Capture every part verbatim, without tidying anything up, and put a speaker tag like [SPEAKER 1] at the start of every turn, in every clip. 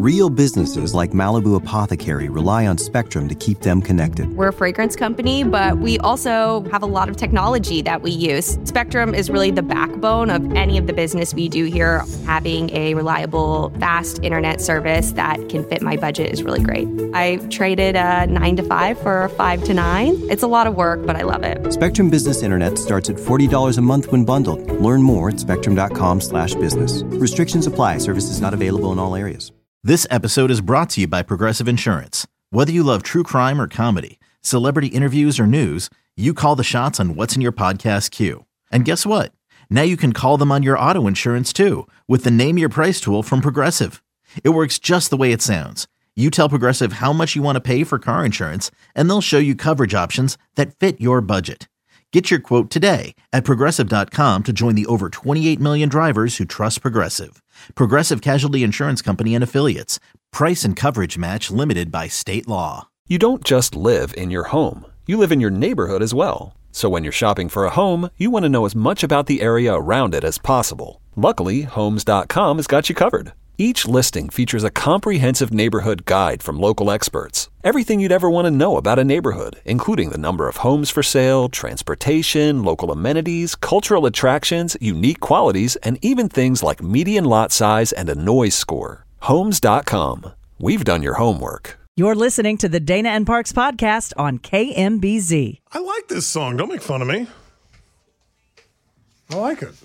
[SPEAKER 1] Real businesses like Malibu Apothecary rely on Spectrum to keep them connected.
[SPEAKER 2] We're a fragrance company, but we also have a lot of technology that we use. Spectrum is really the backbone of any of the business we do here. Having a reliable, fast internet service that can fit my budget is really great. I traded a nine to five for a five to nine. It's a lot of work, but I love it.
[SPEAKER 1] Spectrum Business Internet starts at forty dollars a month when bundled. Learn more at spectrum.com slash business. Restrictions apply. Services not available in all areas.
[SPEAKER 3] This episode is brought to you by Progressive Insurance. Whether you love true crime or comedy, celebrity interviews or news, you call the shots on what's in your podcast queue. And guess what? Now you can call them on your auto insurance too with the Name Your Price tool from Progressive. It works just the way it sounds. You tell Progressive how much you want to pay for car insurance, and they'll show you coverage options that fit your budget. Get your quote today at Progressive dot com to join the over twenty-eight million drivers who trust Progressive. Progressive Casualty Insurance Company and Affiliates. Price and coverage match limited by state law.
[SPEAKER 4] You don't just live in your home. You live in your neighborhood as well. So when you're shopping for a home, you want to know as much about the area around it as possible. Luckily, Homes dot com has got you covered. Each listing features a comprehensive neighborhood guide from local experts. Everything you'd ever want to know about a neighborhood, including the number of homes for sale, transportation, local amenities, cultural attractions, unique qualities, and even things like median lot size and a noise score. Homes dot com. We've done your homework.
[SPEAKER 5] You're listening to the Dana and Parks podcast on K M B Z.
[SPEAKER 6] I like this song. Don't make fun of me. I like it.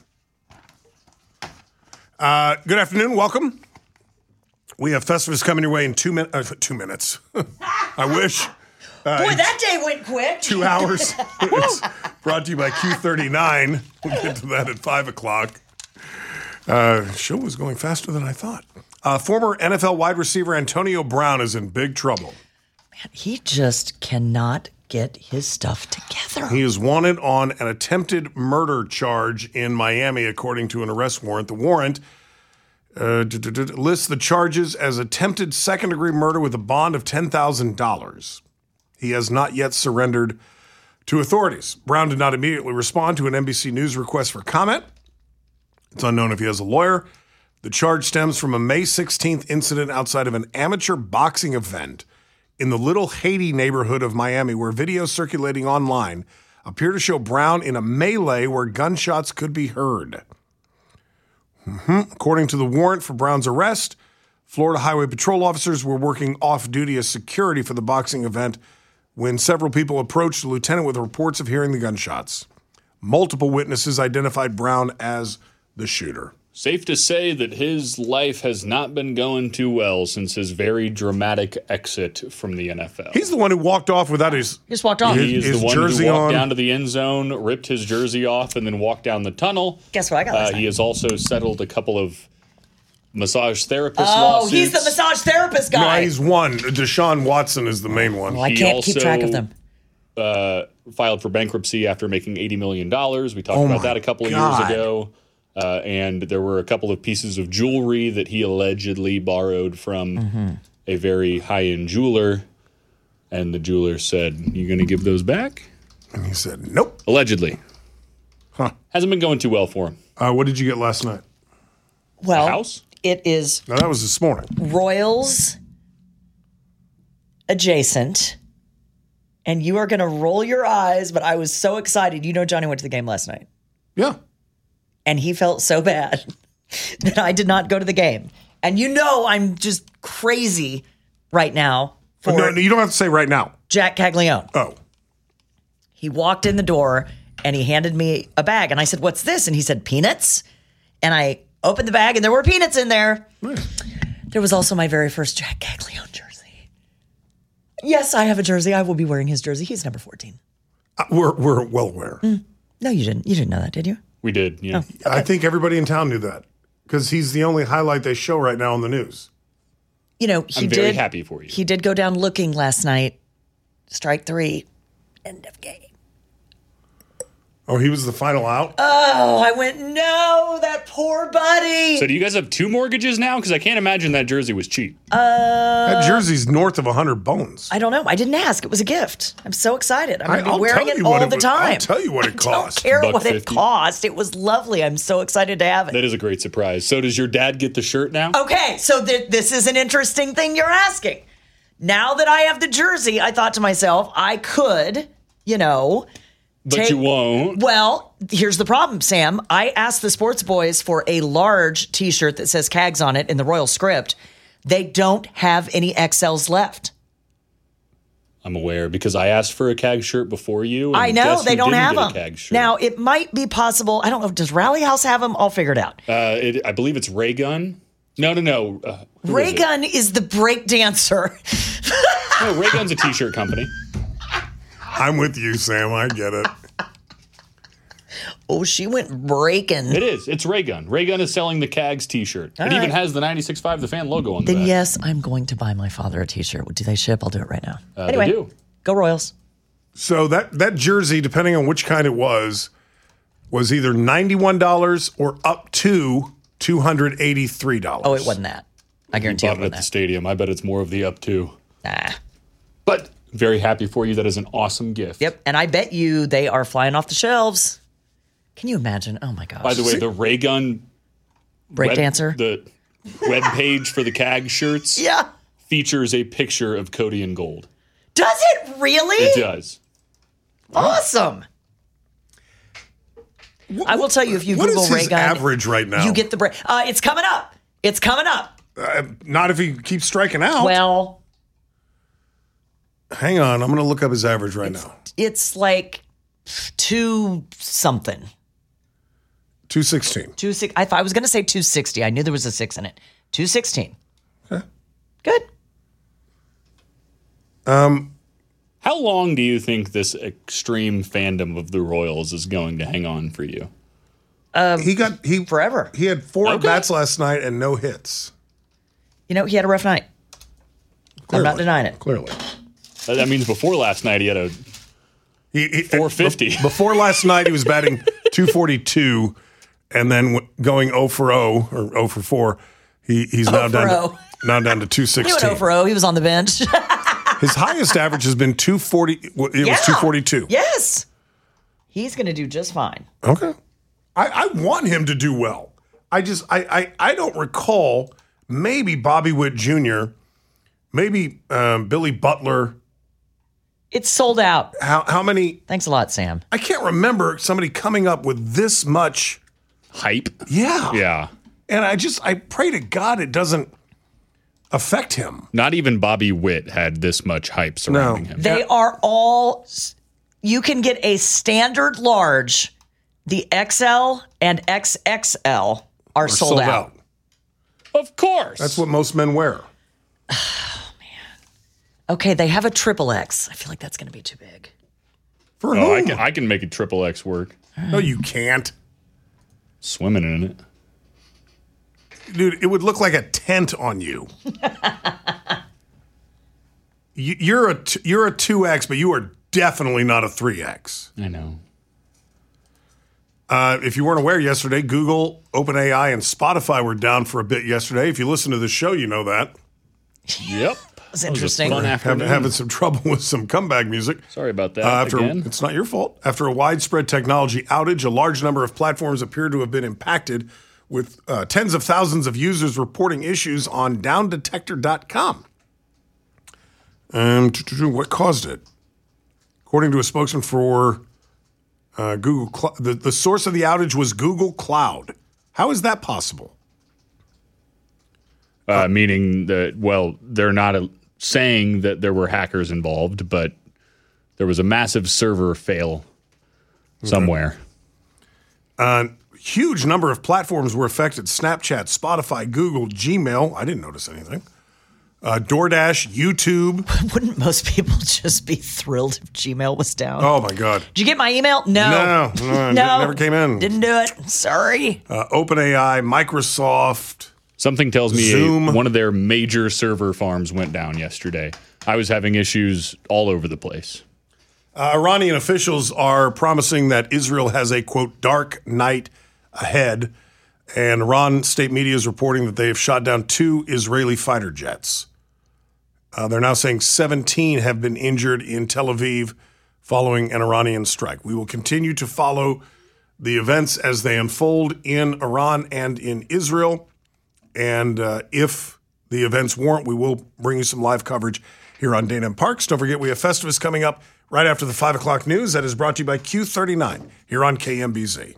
[SPEAKER 6] Uh, good afternoon. Welcome. We have Festivus coming your way in two, min- uh, two minutes. I wish. Uh,
[SPEAKER 7] Boy, that day went quick.
[SPEAKER 6] Two hours. It's brought to you by Q thirty-nine. We'll get to that at five o'clock. Uh, show was going faster than I thought. Uh, former N F L wide receiver Antonio Brown is in big trouble.
[SPEAKER 7] Man, he just cannot get his stuff together.
[SPEAKER 6] He is wanted on an attempted murder charge in Miami, according to an arrest warrant. The warrant uh, d- d- d- lists the charges as attempted second-degree murder with a bond of ten thousand dollars. He has not yet surrendered to authorities. Brown did not immediately respond to an N B C News request for comment. It's unknown if he has a lawyer. The charge stems from a May sixteenth incident outside of an amateur boxing event in the Little Haiti neighborhood of Miami, where videos circulating online appear to show Brown in a melee where gunshots could be heard. Mm-hmm. According to the warrant for Brown's arrest, Florida Highway Patrol officers were working off-duty as security for the boxing event when several people approached the lieutenant with reports of hearing the gunshots. Multiple witnesses identified Brown as the shooter.
[SPEAKER 8] Safe to say that his life has not been going too well since his very dramatic exit from the N F L.
[SPEAKER 6] He's the one who walked off without his
[SPEAKER 7] He just walked off.
[SPEAKER 8] He is
[SPEAKER 6] his
[SPEAKER 8] the one
[SPEAKER 6] jersey
[SPEAKER 8] who walked
[SPEAKER 6] on.
[SPEAKER 8] down to the end zone, ripped his jersey off, and then walked down the tunnel.
[SPEAKER 7] Guess what I got last
[SPEAKER 8] Uh,
[SPEAKER 7] night?
[SPEAKER 8] he has also settled a couple of massage therapist
[SPEAKER 7] Oh,
[SPEAKER 8] lawsuits.
[SPEAKER 7] he's the massage therapist
[SPEAKER 6] No,
[SPEAKER 7] guy.
[SPEAKER 6] he's one. Deshaun Watson is the main one.
[SPEAKER 7] Well, I
[SPEAKER 8] He
[SPEAKER 7] can't keep track of
[SPEAKER 8] also-
[SPEAKER 7] them.
[SPEAKER 8] uh, filed for bankruptcy after making eighty million dollars. We talked
[SPEAKER 6] Oh
[SPEAKER 8] about
[SPEAKER 6] my
[SPEAKER 8] that a couple of
[SPEAKER 6] God.
[SPEAKER 8] years ago. Uh, and there were a couple of pieces of jewelry that he allegedly borrowed from
[SPEAKER 7] Mm-hmm.
[SPEAKER 8] a very high-end jeweler. And the jeweler said, "You going to give those back?"
[SPEAKER 6] And he said, nope.
[SPEAKER 8] Allegedly.
[SPEAKER 6] Huh.
[SPEAKER 8] Hasn't been going too well for him.
[SPEAKER 6] Uh, what did you get last night?
[SPEAKER 7] Well,
[SPEAKER 8] house?
[SPEAKER 7] it is
[SPEAKER 6] No, that was this morning.
[SPEAKER 7] Royals adjacent. And you are going to roll your eyes, but I was so excited. You know, Johnny went to the game last night.
[SPEAKER 6] Yeah.
[SPEAKER 7] And he felt so bad that I did not go to the game. And you know I'm just crazy right now for
[SPEAKER 6] No, no, you don't have to say right now.
[SPEAKER 7] Jack Caglione.
[SPEAKER 6] Oh.
[SPEAKER 7] He walked in the door and he handed me a bag. And I said, "What's this?" And he said, "Peanuts." And I opened the bag and there were peanuts in there. There was also my very first Jack Caglione jersey. Yes, I have a jersey. I will be wearing his jersey. He's number fourteen.
[SPEAKER 6] Uh, we're, we're well aware.
[SPEAKER 7] Mm. No, you didn't. You didn't know that, did you?
[SPEAKER 8] We did, yeah.
[SPEAKER 7] Oh.
[SPEAKER 6] I think everybody in town knew that because he's the only highlight they show right now on the news.
[SPEAKER 7] You know, he
[SPEAKER 8] I'm
[SPEAKER 7] did.
[SPEAKER 8] very happy for you.
[SPEAKER 7] He did go down looking last night. Strike three. End of game.
[SPEAKER 6] Oh, he was the final out?
[SPEAKER 7] Oh, I went, no, that poor buddy.
[SPEAKER 8] So do you guys have two mortgages now? Because I can't imagine that jersey was cheap.
[SPEAKER 7] Uh,
[SPEAKER 6] that jersey's north of one hundred bones.
[SPEAKER 7] I don't know. I didn't ask. It was a gift. I'm so excited. I'm going to be
[SPEAKER 6] I'll
[SPEAKER 7] wearing
[SPEAKER 6] tell
[SPEAKER 7] it
[SPEAKER 6] you
[SPEAKER 7] all
[SPEAKER 6] what it
[SPEAKER 7] the
[SPEAKER 6] was-
[SPEAKER 7] time.
[SPEAKER 6] I'll tell you what it
[SPEAKER 7] I don't
[SPEAKER 6] cost.
[SPEAKER 7] care
[SPEAKER 8] Buck
[SPEAKER 7] what it
[SPEAKER 8] fifty.
[SPEAKER 7] cost. It was lovely. I'm so excited to have it.
[SPEAKER 8] That is a great surprise. So does your dad get the shirt now?
[SPEAKER 7] Okay, so th- this is an interesting thing you're asking. Now that I have the jersey, I thought to myself, I could, you know...
[SPEAKER 8] But
[SPEAKER 7] take-
[SPEAKER 8] you won't.
[SPEAKER 7] Well, here's the problem, Sam. I asked the sports boys for a large T-shirt that says Cags on it in the Royal script. They don't have any X Ls left.
[SPEAKER 8] I'm aware because I asked for a C A G shirt before you. And
[SPEAKER 7] I know,
[SPEAKER 8] guess
[SPEAKER 7] they
[SPEAKER 8] who
[SPEAKER 7] don't
[SPEAKER 8] didn't
[SPEAKER 7] have
[SPEAKER 8] get
[SPEAKER 7] them.
[SPEAKER 8] A C A G shirt?
[SPEAKER 7] Now, it might be possible. I don't know. Does Rally House have them? I'll figure it out.
[SPEAKER 8] Uh, it, I believe it's Ray Gun. No, no, no. Uh, who
[SPEAKER 7] Ray
[SPEAKER 8] is it?
[SPEAKER 7] Gun is the break dancer.
[SPEAKER 8] No, Ray Gun's a T-shirt company.
[SPEAKER 6] I'm with you, Sam. I get it.
[SPEAKER 7] Oh, she went breaking.
[SPEAKER 8] It is. It's Ray Gun. Ray Gun is selling the C A Gs T-shirt.
[SPEAKER 7] All
[SPEAKER 8] it even
[SPEAKER 7] right.
[SPEAKER 8] has the ninety-six point five The Fan logo on the
[SPEAKER 7] Then
[SPEAKER 8] back.
[SPEAKER 7] yes, I'm going to buy my father a T-shirt. Do they ship? I'll do it right now.
[SPEAKER 8] Uh,
[SPEAKER 7] anyway,
[SPEAKER 8] they do.
[SPEAKER 7] go Royals.
[SPEAKER 6] So that, that jersey, depending on which kind it was, was either ninety-one dollars or up to two hundred eighty-three dollars.
[SPEAKER 7] Oh, it wasn't that. I
[SPEAKER 8] You
[SPEAKER 7] guarantee it
[SPEAKER 8] bought it
[SPEAKER 7] wasn't
[SPEAKER 8] at the
[SPEAKER 7] that.
[SPEAKER 8] stadium. I bet it's more of the up to.
[SPEAKER 7] Nah.
[SPEAKER 8] But very happy for you. That is an awesome gift.
[SPEAKER 7] Yep, and I bet you they are flying off the shelves. Can you imagine? Oh my gosh.
[SPEAKER 8] By the way, the Ray Gun
[SPEAKER 7] break
[SPEAKER 8] web-
[SPEAKER 7] dancer.
[SPEAKER 8] the web page for the C A G shirts
[SPEAKER 7] Yeah.
[SPEAKER 8] features a picture of Cody in gold.
[SPEAKER 7] Does it really?
[SPEAKER 8] It does.
[SPEAKER 7] Awesome. I will tell you, if you
[SPEAKER 6] What
[SPEAKER 7] Google
[SPEAKER 6] is his
[SPEAKER 7] Ray Gun,
[SPEAKER 6] average right now?
[SPEAKER 7] you get the break. Uh, it's coming up. It's coming up.
[SPEAKER 6] Uh, not if he keeps striking out.
[SPEAKER 7] Well,
[SPEAKER 6] Hang on. I'm going to look up his average right now.
[SPEAKER 7] it's like two something.
[SPEAKER 6] two sixteen.
[SPEAKER 7] Two six. I thought I was going to say two sixty. I knew there was a six in it. Two sixteen.
[SPEAKER 6] Okay.
[SPEAKER 7] Good.
[SPEAKER 8] How long do you think this extreme fandom of the Royals is going to hang on for you?
[SPEAKER 6] He got he
[SPEAKER 7] Forever.
[SPEAKER 6] He had four
[SPEAKER 8] Okay.
[SPEAKER 6] at bats last night and no hits.
[SPEAKER 7] You know, he had a rough night.
[SPEAKER 6] Clearly.
[SPEAKER 7] I'm not denying it.
[SPEAKER 6] Clearly.
[SPEAKER 8] That that means before last night he had a
[SPEAKER 6] He, he,
[SPEAKER 8] four fifty.
[SPEAKER 6] be- Before last night, he was batting two forty-two, and then w- going oh for oh or oh for four. He he's now
[SPEAKER 7] oh for
[SPEAKER 6] down to,
[SPEAKER 7] oh.
[SPEAKER 6] now down to two
[SPEAKER 7] He went
[SPEAKER 6] sixteen.
[SPEAKER 7] oh for oh. He was on the bench.
[SPEAKER 6] His highest average has been two forty. It was
[SPEAKER 7] Yeah.
[SPEAKER 6] two forty-two.
[SPEAKER 7] Yes. He's going to do just fine.
[SPEAKER 6] Okay. I, I want him to do well. I just I, I I don't recall maybe Bobby Witt Junior, maybe um, Billy Butler.
[SPEAKER 7] It's sold out.
[SPEAKER 6] How how many?
[SPEAKER 7] Thanks a lot, Sam.
[SPEAKER 6] I can't remember somebody coming up with this much.
[SPEAKER 8] hype.
[SPEAKER 6] Yeah.
[SPEAKER 8] Yeah.
[SPEAKER 6] And I just I pray to God it doesn't affect him.
[SPEAKER 8] Not even Bobby Witt had this much hype surrounding
[SPEAKER 6] No.
[SPEAKER 8] him.
[SPEAKER 7] They are all, you can get a standard large. The X L and X X L are
[SPEAKER 6] Are
[SPEAKER 7] sold, out.
[SPEAKER 8] Of course.
[SPEAKER 6] That's what most men wear.
[SPEAKER 7] Okay, they have a triple X. I feel like that's going to be too big.
[SPEAKER 6] For
[SPEAKER 8] Oh, I
[SPEAKER 6] whom?
[SPEAKER 8] can I can make a triple X work.
[SPEAKER 6] No, you can't.
[SPEAKER 8] Swimming in it.
[SPEAKER 6] Dude, it would look like a tent on you. You- you're a t- you're a two X, but you are definitely not a three X.
[SPEAKER 8] I know.
[SPEAKER 6] Uh, if you weren't aware yesterday, Google, OpenAI, and Spotify were down for a bit yesterday. If you listen to the show, you know that.
[SPEAKER 8] Yep.
[SPEAKER 7] That's
[SPEAKER 8] That was a
[SPEAKER 7] interesting.
[SPEAKER 8] fun
[SPEAKER 6] Having,
[SPEAKER 8] afternoon.
[SPEAKER 6] having some trouble with some comeback music.
[SPEAKER 8] Sorry about that.
[SPEAKER 6] Uh, after
[SPEAKER 8] again.
[SPEAKER 6] It's not your fault. After a widespread technology outage, a large number of platforms appear to have been impacted, with uh, tens of thousands of users reporting issues on down detector dot com. Um, what caused it? According to a spokesman for uh, Google, Cl- the, the source of the outage was Google Cloud. How is that possible?
[SPEAKER 8] Uh, meaning that, well, they're not uh saying that there were hackers involved, but there was a massive server fail somewhere.
[SPEAKER 6] A huge number of platforms were affected: Snapchat, Spotify, Google, Gmail. I didn't notice anything. Uh, DoorDash, YouTube.
[SPEAKER 7] Wouldn't most people just be thrilled if Gmail was down?
[SPEAKER 6] Oh my God.
[SPEAKER 7] Did you get my email? No.
[SPEAKER 6] No, no, it
[SPEAKER 7] No.
[SPEAKER 6] never came in.
[SPEAKER 7] Didn't do it. Sorry.
[SPEAKER 6] Uh, OpenAI, Microsoft.
[SPEAKER 8] Something tells me
[SPEAKER 6] Zoom.
[SPEAKER 8] a, one of their major server farms went down yesterday. I was having issues all over the place.
[SPEAKER 6] Uh, Iranian officials are promising that Israel has a, quote, dark night ahead. And Iran state media is reporting that they have shot down two Israeli fighter jets. Uh, they're now saying seventeen have been injured in Tel Aviv following an Iranian strike. We will continue to follow the events as they unfold in Iran and in Israel. And uh, if the events warrant, we will bring you some live coverage here on Dana and Parks. Don't forget, we have Festivus coming up right after the five o'clock news. That is brought to you by Q thirty-nine here on K M B Z.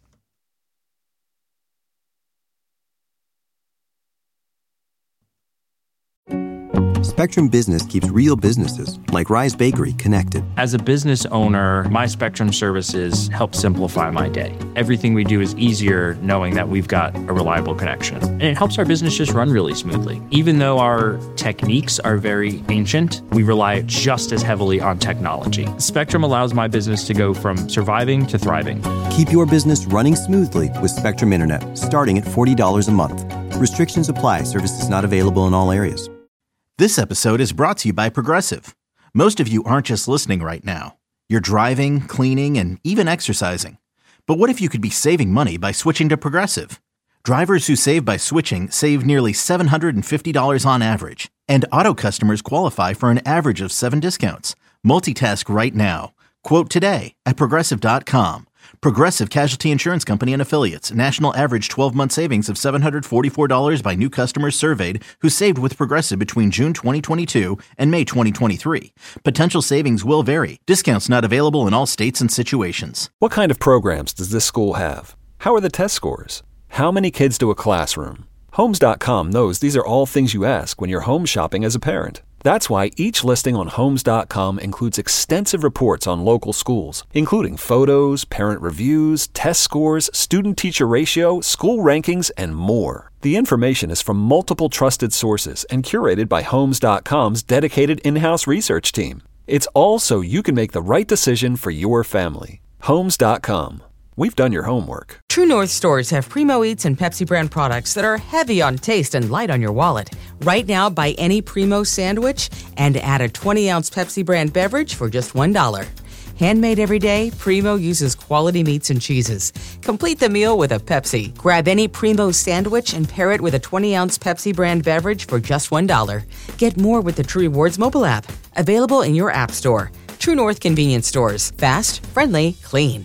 [SPEAKER 1] Spectrum Business keeps real businesses, like Rise Bakery, connected.
[SPEAKER 9] As a business owner, my Spectrum services help simplify my day. Everything we do is easier knowing that we've got a reliable connection. And it helps our business just run really smoothly. Even though our techniques are very ancient, we rely just as heavily on technology. Spectrum allows my business to go from surviving to thriving.
[SPEAKER 1] Keep your business running smoothly with Spectrum Internet, starting at forty dollars a month. Restrictions apply. Services not available in all areas.
[SPEAKER 3] This episode is brought to you by Progressive. Most of you aren't just listening right now. You're driving, cleaning, and even exercising. But what if you could be saving money by switching to Progressive? Drivers who save by switching save nearly seven hundred fifty dollars on average. And auto customers qualify for an average of seven discounts. Multitask right now. Quote today at Progressive dot com. Progressive Casualty Insurance Company and Affiliates. National average twelve-month savings of seven hundred forty-four dollars by new customers surveyed who saved with Progressive between June twenty twenty-two and May twenty twenty-three. Potential savings will vary. Discounts not available in all states and situations.
[SPEAKER 4] What kind of programs does this school have? How are the test scores? How many kids do a classroom? Homes dot com knows these are all things you ask when you're home shopping as a parent. That's why each listing on Homes dot com includes extensive reports on local schools, including photos, parent reviews, test scores, student-teacher ratio, school rankings, and more. The information is from multiple trusted sources and curated by Homes dot com's dedicated in-house research team. It's all so you can make the right decision for your family. Homes dot com. We've done your homework.
[SPEAKER 10] True North stores have Primo Eats and Pepsi brand products that are heavy on taste and light on your wallet. Right now, buy any Primo sandwich and add a twenty ounce Pepsi brand beverage for just one dollar. Handmade every day, Primo uses quality meats and cheeses. Complete the meal with a Pepsi. Grab any Primo sandwich and pair it with a twenty ounce Pepsi brand beverage for just one dollar. Get more with the True Rewards mobile app. Available in your app store. True North convenience stores. Fast, friendly, clean.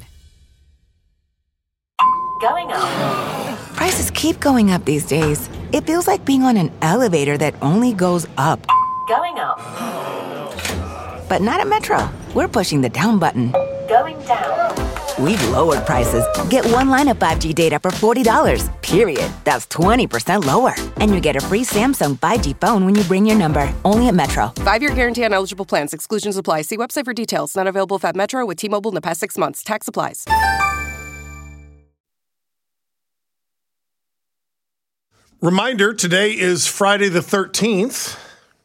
[SPEAKER 11] Going up. Prices keep going up these days. It feels like being on an elevator that only goes up. Going up. But not at Metro. We're pushing the down button. Going down. We've lowered prices. Get one line of five G data for forty dollars, period. That's twenty percent lower. And you get a free Samsung five G phone when you bring your number. Only at Metro.
[SPEAKER 12] Five-year guarantee on eligible plans. Exclusions apply. See website for details. Not available at Metro with T-Mobile in the past six months. Tax applies.
[SPEAKER 6] Reminder, today is Friday the thirteenth.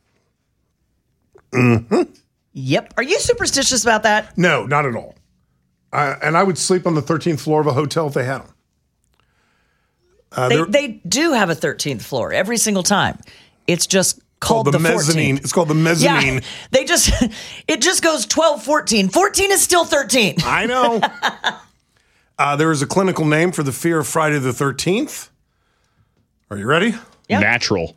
[SPEAKER 6] Mm-hmm.
[SPEAKER 7] Yep. Are you superstitious about that?
[SPEAKER 6] No, not at all. Uh, and I would sleep on the thirteenth floor of a hotel if they had them. Uh,
[SPEAKER 7] they, they do have a thirteenth floor every single time. It's just called,
[SPEAKER 6] called the,
[SPEAKER 7] the
[SPEAKER 6] mezzanine.
[SPEAKER 7] fourteenth.
[SPEAKER 6] It's called the mezzanine.
[SPEAKER 7] Yeah, they just, it just goes twelve, fourteen. fourteen is still thirteen.
[SPEAKER 6] I know. uh, there is a clinical name for the fear of Friday the thirteenth. Are you ready?
[SPEAKER 8] Yep. Natural.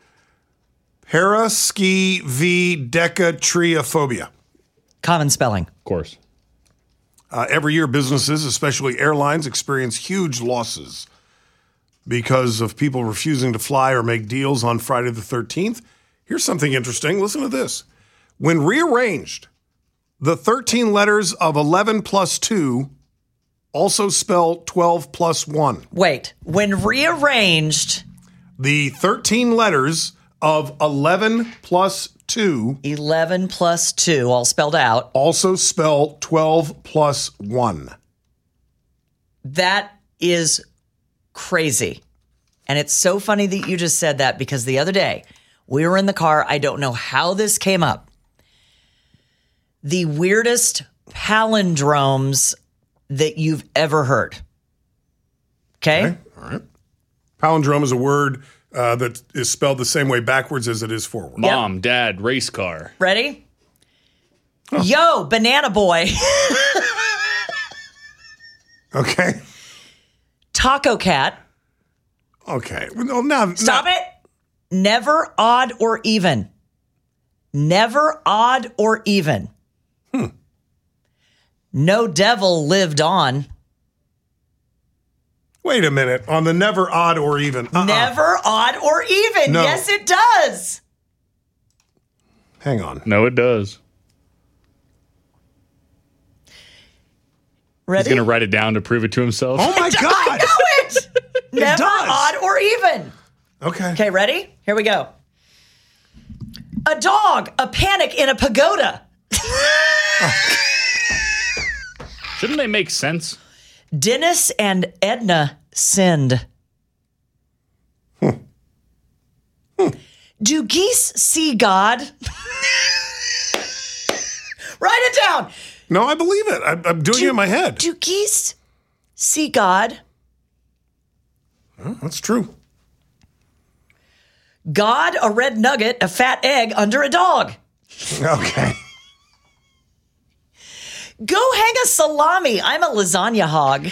[SPEAKER 6] Paraskividecatriophobia.
[SPEAKER 7] Common spelling.
[SPEAKER 8] Of course.
[SPEAKER 6] Uh, every year, businesses, especially airlines, experience huge losses because of people refusing to fly or make deals on Friday the thirteenth. Here's something interesting. Listen to this. When rearranged, the thirteen letters of eleven plus two also spell twelve plus one.
[SPEAKER 7] Wait, when rearranged,
[SPEAKER 6] the thirteen letters of eleven plus two.
[SPEAKER 7] eleven plus two, all spelled out.
[SPEAKER 6] Also spell twelve plus one.
[SPEAKER 7] That is crazy. And it's so funny that you just said that because the other day we were in the car. I don't know how this came up. The weirdest palindromes that you've ever heard. Okay?
[SPEAKER 6] Okay. All right. Palindrome is a word uh, that is spelled the same way backwards as it is forward.
[SPEAKER 8] Mom,
[SPEAKER 7] Yep.
[SPEAKER 8] dad, race car.
[SPEAKER 7] Ready?
[SPEAKER 6] Oh.
[SPEAKER 7] Yo, Banana Boy.
[SPEAKER 6] Okay.
[SPEAKER 7] Taco Cat.
[SPEAKER 6] Okay. Well, now,
[SPEAKER 7] Stop
[SPEAKER 6] now.
[SPEAKER 7] it. Never odd or even. Never odd or even.
[SPEAKER 6] Hmm.
[SPEAKER 7] No devil lived on.
[SPEAKER 6] Wait a minute. On the never odd or even. Uh-uh.
[SPEAKER 7] Never odd or even.
[SPEAKER 6] No.
[SPEAKER 7] Yes, it does.
[SPEAKER 6] Hang on.
[SPEAKER 8] No, it does.
[SPEAKER 7] Ready?
[SPEAKER 8] He's going to write it down to prove it to himself.
[SPEAKER 6] Oh, my God.
[SPEAKER 7] I know it. Never
[SPEAKER 6] does.
[SPEAKER 7] odd or even.
[SPEAKER 6] Okay.
[SPEAKER 7] Okay, ready? Here we go. A dog, a panic in a pagoda.
[SPEAKER 8] Shouldn't they make sense?
[SPEAKER 7] Dennis and Edna sinned.
[SPEAKER 6] Hmm. Hmm.
[SPEAKER 7] Do geese see God? Write it down.
[SPEAKER 6] No, I believe it. I, I'm doing
[SPEAKER 7] Do-
[SPEAKER 6] it in my head.
[SPEAKER 7] Do geese see God?
[SPEAKER 6] Well, that's true.
[SPEAKER 7] God, a red nugget, a fat egg under a dog.
[SPEAKER 6] Okay.
[SPEAKER 7] Go hang a salami. I'm a lasagna hog.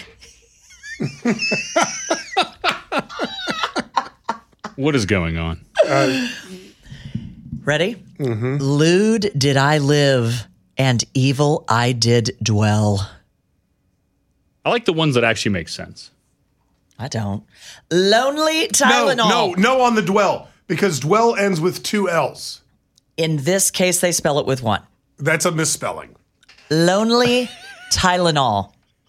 [SPEAKER 8] What is going on?
[SPEAKER 6] Uh,
[SPEAKER 7] Ready? Mm-hmm. Lewd did I live, and evil I did dwell.
[SPEAKER 8] I like the ones that actually make sense.
[SPEAKER 7] I don't. Lonely Tylenol.
[SPEAKER 6] No, no, no on the dwell, because dwell ends with two L's.
[SPEAKER 7] In this case, they spell it with one.
[SPEAKER 6] That's a misspelling.
[SPEAKER 7] Lonely Tylenol.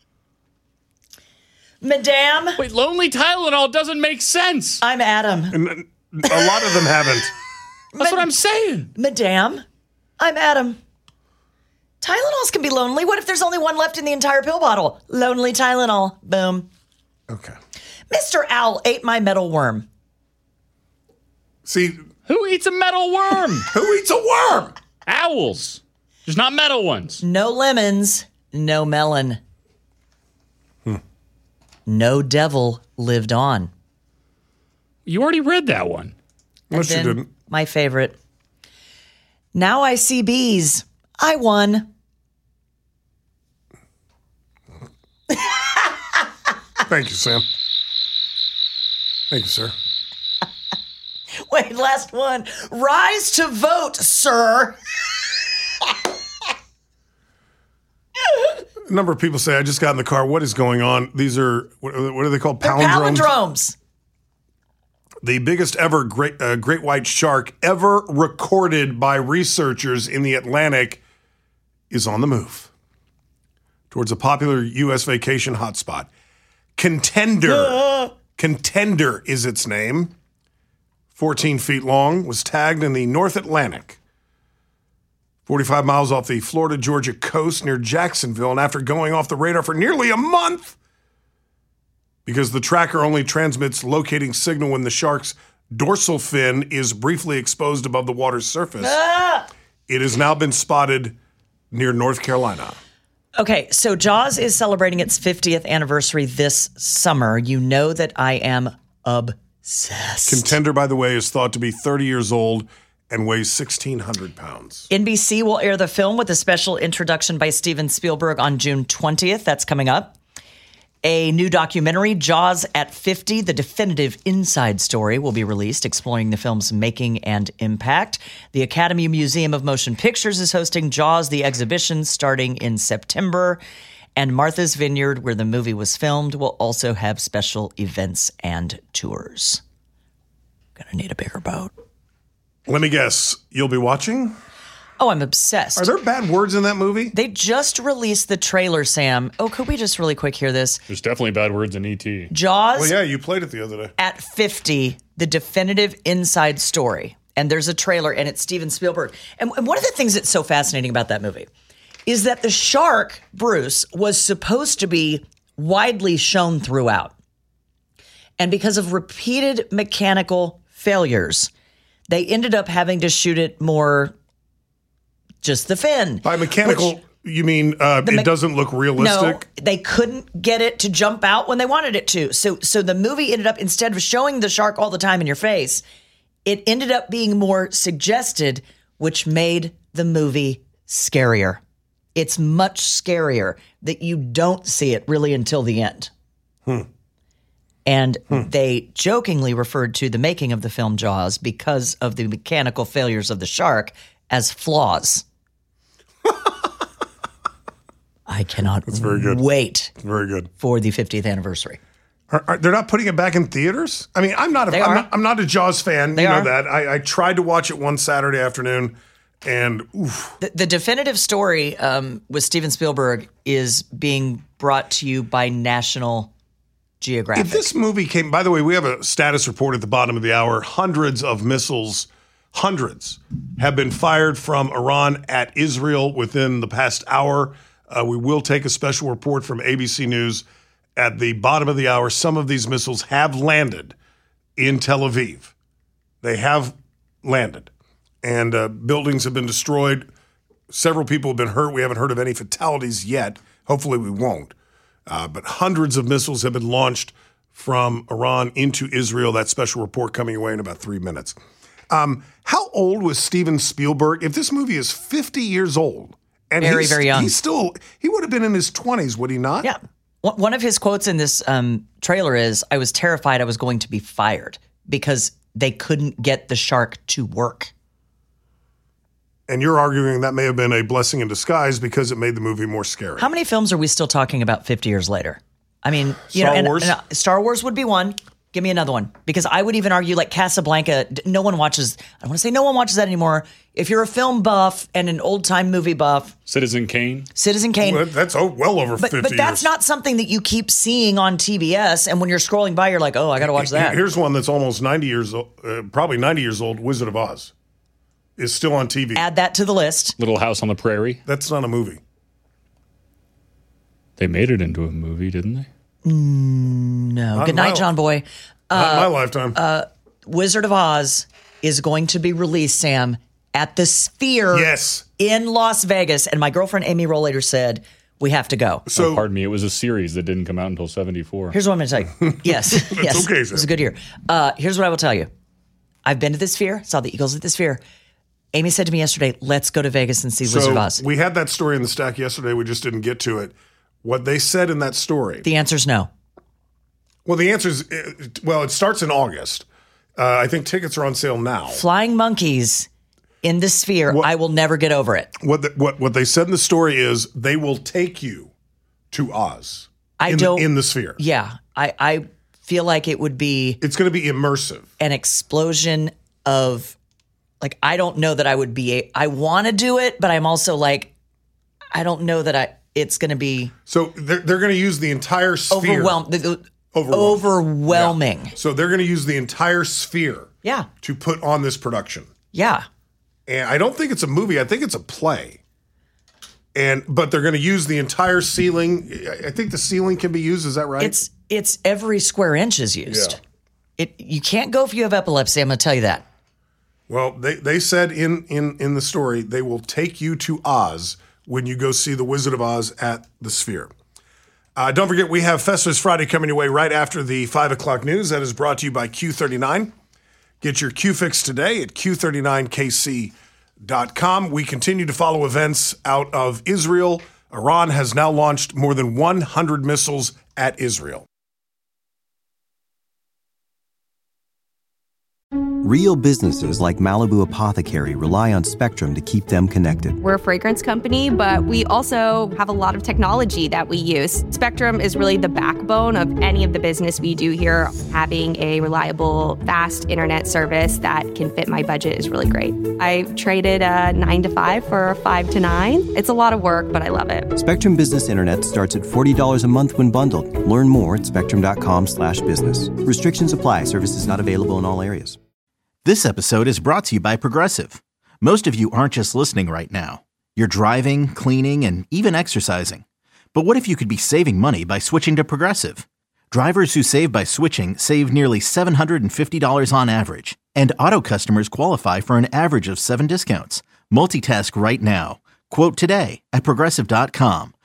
[SPEAKER 7] Madame.
[SPEAKER 8] Wait, Lonely Tylenol doesn't make sense.
[SPEAKER 7] I'm Adam.
[SPEAKER 6] And a lot of them haven't.
[SPEAKER 8] That's what I'm saying.
[SPEAKER 7] Madame. I'm Adam. Tylenols can be lonely. What if there's only one left in the entire pill bottle? Lonely Tylenol. Boom.
[SPEAKER 6] Okay.
[SPEAKER 7] Mister Owl ate my metal worm.
[SPEAKER 6] See,
[SPEAKER 8] who eats a metal worm?
[SPEAKER 6] Who eats a worm?
[SPEAKER 8] Owls. There's not metal ones.
[SPEAKER 7] No lemons, no melon.
[SPEAKER 6] Hmm.
[SPEAKER 7] No devil lived on.
[SPEAKER 8] You already read that one.
[SPEAKER 6] Unless you didn't.
[SPEAKER 7] My favorite. Now I see bees. I won.
[SPEAKER 6] Thank you, Sam. Thank you, sir.
[SPEAKER 7] Wait, last one. Rise to vote, sir.
[SPEAKER 6] A number of people say, I just got in the car. What is going on? These are, what are, what are they called?
[SPEAKER 7] They're
[SPEAKER 6] Palindromes?
[SPEAKER 7] palindromes.
[SPEAKER 6] The biggest ever great, uh, great white shark ever recorded by researchers in the Atlantic is on the move towards a popular U S vacation hotspot. Contender. Contender is its name. fourteen feet long, was tagged in the North Atlantic. forty-five miles off the Florida-Georgia coast near Jacksonville, and after going off the radar for nearly a month, because the tracker only transmits locating signal when the shark's dorsal fin is briefly exposed above the water's surface,
[SPEAKER 7] Ah!
[SPEAKER 6] it has now been spotted near North Carolina.
[SPEAKER 7] Okay, so Jaws is celebrating its fiftieth anniversary this summer. You know that I am obsessed.
[SPEAKER 6] Contender, by the way, is thought to be thirty years old and weighs sixteen hundred pounds.
[SPEAKER 7] N B C will air the film with a special introduction by Steven Spielberg on June twentieth. That's coming up. A new documentary, Jaws at fifty, the definitive inside story, will be released, exploring the film's making and impact. The Academy Museum of Motion Pictures is hosting Jaws, the exhibition, starting in September. And Martha's Vineyard, where the movie was filmed, will also have special events and tours. Gonna need a bigger boat.
[SPEAKER 6] Let me guess, you'll be watching?
[SPEAKER 7] Oh, I'm obsessed.
[SPEAKER 6] Are there bad words in that movie?
[SPEAKER 7] They just released the trailer, Sam. Oh, could we just really quick hear this?
[SPEAKER 8] There's definitely bad words in E T.
[SPEAKER 7] Jaws
[SPEAKER 6] Well, yeah, you played it the other day.
[SPEAKER 7] at fifty, the definitive inside story. And there's a trailer, and it's Steven Spielberg. And, and one of the things that's so fascinating about that movie is that the shark, Bruce, was supposed to be widely shown throughout. And because of repeated mechanical failures, they ended up having to shoot it more just the fin.
[SPEAKER 6] By mechanical,
[SPEAKER 7] which,
[SPEAKER 6] you mean uh,
[SPEAKER 7] the
[SPEAKER 6] it
[SPEAKER 7] me-
[SPEAKER 6] doesn't look realistic?
[SPEAKER 7] No, they couldn't get it to jump out when they wanted it to. So, so the movie ended up, instead of showing the shark all the time in your face, it ended up being more suggested, which made the movie scarier. It's much scarier that you don't see it really until the end.
[SPEAKER 6] Hmm.
[SPEAKER 7] And hmm. they jokingly referred to the making of the film Jaws because of the mechanical failures of the shark as flaws. I cannot
[SPEAKER 6] That's very good.
[SPEAKER 7] wait
[SPEAKER 6] very good.
[SPEAKER 7] for the fiftieth anniversary.
[SPEAKER 6] Are, are, they're not putting it back in theaters? I mean, I'm not a, I'm not, I'm not a Jaws fan.
[SPEAKER 7] They
[SPEAKER 6] you know
[SPEAKER 7] are.
[SPEAKER 6] that. I, I tried to watch it one Saturday afternoon, and oof.
[SPEAKER 7] The, the definitive story um, with Steven Spielberg is being brought to you by National Geographic.
[SPEAKER 6] If this movie came, by the way, we have a status report at the bottom of the hour. Hundreds of missiles, hundreds, have been fired from Iran at Israel within the past hour. Uh, we will take a special report from A B C News at the bottom of the hour. Some of these missiles have landed in Tel Aviv. They have landed, and uh, buildings have been destroyed. Several people have been hurt. We haven't heard of any fatalities yet. Hopefully we won't. Uh, but hundreds of missiles have been launched from Iran into Israel. That special report coming away in about three minutes. Um, how old was Steven Spielberg? If this movie is fifty years old, and
[SPEAKER 7] Very,
[SPEAKER 6] he's,
[SPEAKER 7] very young.
[SPEAKER 6] he's still, he would have been in his twenties, would he not?
[SPEAKER 7] Yeah. One of his quotes in this um, trailer is, I was terrified I was going to be fired because they couldn't get the shark to work.
[SPEAKER 6] And you're arguing that may have been a blessing in disguise because it made the movie more scary.
[SPEAKER 7] How many films are we still talking about fifty years later? I mean, you
[SPEAKER 6] Star
[SPEAKER 7] know, and,
[SPEAKER 6] Wars?
[SPEAKER 7] and, uh, Star Wars would be one. Give me another one. Because I would even argue like Casablanca, d- no one watches, I don't want to say no one watches that anymore. If you're a film buff and an old time movie buff,
[SPEAKER 8] Citizen Kane.
[SPEAKER 7] Citizen Kane.
[SPEAKER 6] Well, that's oh, well over
[SPEAKER 7] but,
[SPEAKER 6] fifty
[SPEAKER 7] but that's
[SPEAKER 6] years.
[SPEAKER 7] not something that you keep seeing on T B S. And when you're scrolling by, you're like, oh, I got to watch that.
[SPEAKER 6] Here's one that's almost ninety years old, uh, probably ninety years old, Wizard of Oz. Is still on T V.
[SPEAKER 7] Add that to the list.
[SPEAKER 8] Little House on the Prairie.
[SPEAKER 6] That's not a movie.
[SPEAKER 8] They made it into a movie, didn't they?
[SPEAKER 7] Mm, no.
[SPEAKER 6] Not
[SPEAKER 7] Good night,
[SPEAKER 6] my-
[SPEAKER 7] John Boy.
[SPEAKER 6] Not in my
[SPEAKER 7] Uh,
[SPEAKER 6] lifetime.
[SPEAKER 7] Uh, Wizard of Oz is going to be released, Sam, at the Sphere
[SPEAKER 6] yes.
[SPEAKER 7] in Las Vegas. And my girlfriend Amy Rollator said, we have to go.
[SPEAKER 8] So, oh, pardon me, it was a series that didn't come out until seventy-four.
[SPEAKER 7] Here's what I'm going to tell you. Yes. yes.
[SPEAKER 6] okay,
[SPEAKER 7] It was a good year. Uh, here's what I will tell you. I've been to the Sphere, saw the Eagles at the Sphere. Amy said to me yesterday, let's go to Vegas and see
[SPEAKER 6] So
[SPEAKER 7] Wizard of Oz.
[SPEAKER 6] we had that story in the stack yesterday. We just didn't get to it. What they said in that story.
[SPEAKER 7] The answer's no.
[SPEAKER 6] Well, the answer is, well, it starts in August. Uh, I think tickets are on sale now.
[SPEAKER 7] Flying monkeys in the Sphere,
[SPEAKER 6] What-
[SPEAKER 7] I will never get over it.
[SPEAKER 6] What the, what what they said in the story is they will take you to Oz.
[SPEAKER 7] I
[SPEAKER 6] in,
[SPEAKER 7] don't-
[SPEAKER 6] in the Sphere.
[SPEAKER 7] Yeah, I, I feel like it would be
[SPEAKER 6] It's going to be immersive.
[SPEAKER 7] an explosion of, like, I don't know that I would be, a, I want to do it, but I'm also like, I don't know that I, it's going to be
[SPEAKER 6] So they're they're going to use the entire Sphere.
[SPEAKER 7] overwhelm, the- the-
[SPEAKER 6] Overwhelming.
[SPEAKER 7] overwhelming.
[SPEAKER 6] Yeah. So they're going to use the entire Sphere
[SPEAKER 7] Yeah,
[SPEAKER 6] to put on this production.
[SPEAKER 7] yeah.
[SPEAKER 6] And I don't think it's a movie. I think it's a play. And but they're going to use the entire ceiling. I think the ceiling can be used. Is that right?
[SPEAKER 7] It's it's every square inch is used.
[SPEAKER 6] Yeah.
[SPEAKER 7] It you can't go if you have epilepsy. I'm going to tell you that.
[SPEAKER 6] Well, they, they said in, in, in the story they will take you to Oz when you go see The Wizard of Oz at the Sphere. Uh, don't forget, we have Festivus Friday coming your way right after the five o'clock news. That is brought to you by Q thirty-nine. Get your Q fix today at Q thirty-nine K C dot com. We continue to follow events out of Israel. Iran has now launched more than one hundred missiles at Israel.
[SPEAKER 1] Real businesses like Malibu Apothecary rely on Spectrum to keep them connected.
[SPEAKER 2] We're a fragrance company, but we also have a lot of technology that we use. Spectrum is really the backbone of any of the business we do here. Having a reliable, fast internet service that can fit my budget is really great. I traded a nine to five for a five to nine. It's a lot of work, but I love it.
[SPEAKER 1] Spectrum Business Internet starts at forty dollars a month when bundled. Learn more at spectrum.com slash business. Restrictions apply. Services not available in all areas.
[SPEAKER 3] This episode is brought to you by Progressive. Most of you aren't just listening right now. You're driving, cleaning, and even exercising. But what if you could be saving money by switching to Progressive? Drivers who save by switching save nearly seven hundred fifty dollars on average. And auto customers qualify for an average of seven discounts. Multitask right now. Quote today at Progressive dot com.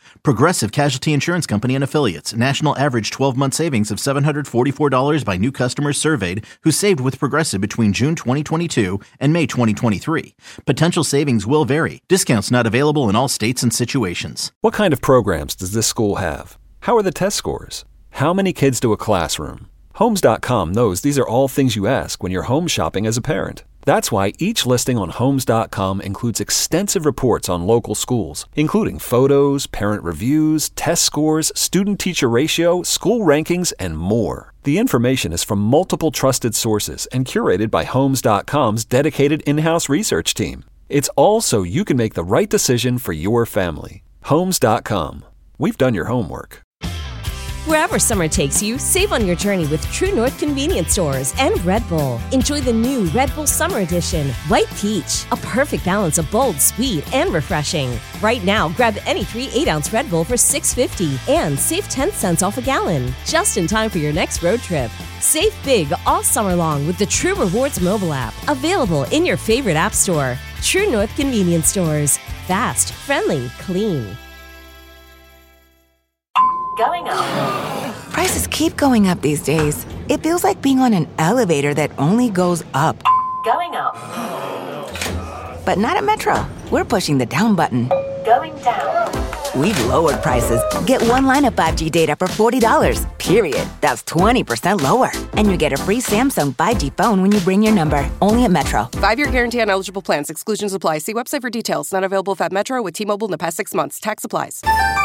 [SPEAKER 3] Progressive Casualty Insurance Company and Affiliates. National average twelve-month savings of seven hundred forty-four dollars by new customers surveyed who saved with Progressive between June twenty twenty-two and May twenty twenty-three. Potential savings will vary. Discounts not available in all states and situations.
[SPEAKER 4] What kind of programs does this school have? How are the test scores? How many kids do a classroom? Homes dot com knows these are all things you ask when you're home shopping as a parent. That's why each listing on Homes dot com includes extensive reports on local schools, including photos, parent reviews, test scores, student-teacher ratio, school rankings, and more. The information is from multiple trusted sources and curated by Homes dot com's dedicated in-house research team. It's all so you can make the right decision for your family. Homes dot com. We've done your homework.
[SPEAKER 13] Wherever summer takes you, save on your journey with True North Convenience Stores and Red Bull. Enjoy the new Red Bull Summer Edition, White Peach, a perfect balance of bold, sweet, and refreshing. Right now, grab any three eight-ounce Red Bull for six fifty and save ten cents off a gallon, just in time for your next road trip. Save big all summer long with the True Rewards mobile app, available in your favorite app store. True North Convenience Stores. Fast, friendly, clean.
[SPEAKER 11] Going up. Prices keep going up these days. It feels like being on an elevator that only goes up. Going up. But not at Metro. We're pushing the down button. Going down. We've lowered prices. Get one line of five G data for forty dollars, period. That's twenty percent lower. And you get a free Samsung five G phone when you bring your number. Only at Metro.
[SPEAKER 12] Five-year guarantee on eligible plans. Exclusions apply. See website for details. Not available if at Metro with T-Mobile in the past six months. Tax applies.